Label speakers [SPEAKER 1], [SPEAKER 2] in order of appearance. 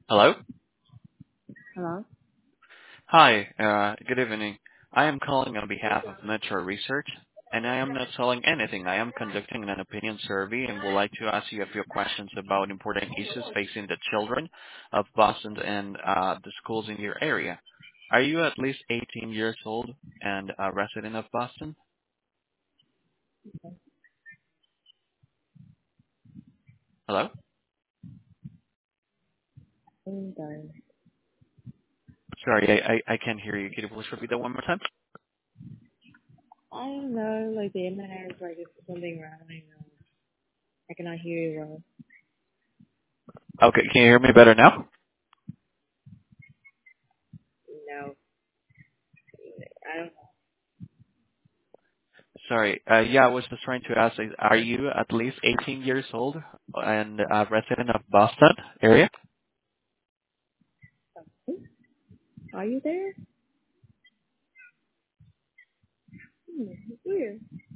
[SPEAKER 1] Hello?
[SPEAKER 2] Hello?
[SPEAKER 1] Hi, good evening. I am calling on behalf of Metro Research, and I am not selling anything. I am conducting an opinion survey and would like to ask you a few questions about important issues facing the children of Boston and the schools in your area. Are you at least 18 years old and a resident of Boston? Hello?
[SPEAKER 2] I'm done.
[SPEAKER 1] Sorry, I can't hear you. Can you please repeat that one more time?
[SPEAKER 2] I don't know, like the internet is like it's something wrong. I know. I cannot hear you well.
[SPEAKER 1] Okay, can you hear me better now?
[SPEAKER 2] No, I don't
[SPEAKER 1] Sorry. Yeah, I was just trying to ask, are you at least 18 years old and a resident of Boston area?
[SPEAKER 2] know. Are you there? It's weird.